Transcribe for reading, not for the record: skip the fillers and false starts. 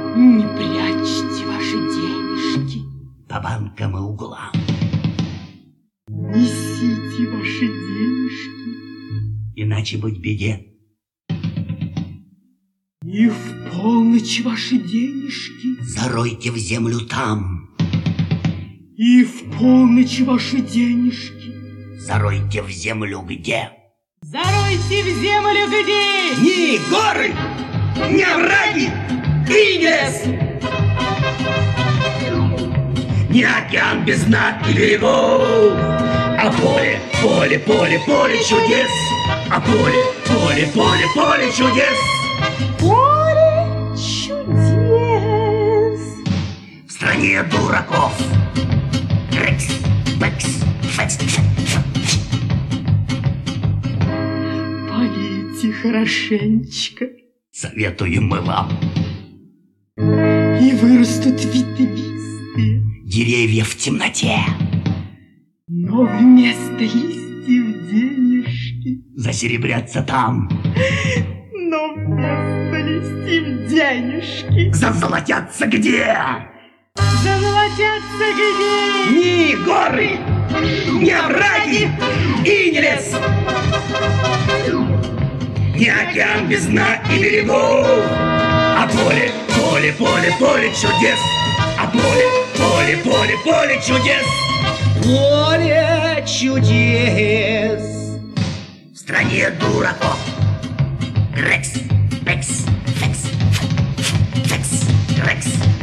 Не прячьте ваши денежки по банкам и углам. Несите ваши денежки, Иначе быть беде. и в полночь ваши денежки, Заройте в землю там. и в полночь ваши денежки. Заройте в землю где? Заройте в землю где? Ни горы, ни овраги и не лес, ни океан без дна и берегов, а поле, поле, поле, поле чудес, а поле, поле, поле, поле чудес. Поле чудес. В стране дураков. Рекс, бэкс, фэкс. Полейте хорошенечко, Советуем мы вам. и вырастут ветвистые, Деревья в темноте. но вместо листьев денежки. Засеребрятся там. Но вместо листьев денежки. Зазолотятся где? Зазолотятся где? Ни горы, ни овраги и не лес, ни океан без дна и берегов, а поле, поле, поле, поле чудес, а поле, поле, поле, поле чудес. Поле чудес. В стране дураков. Рекс, пекс, фекс, фекс, рекс.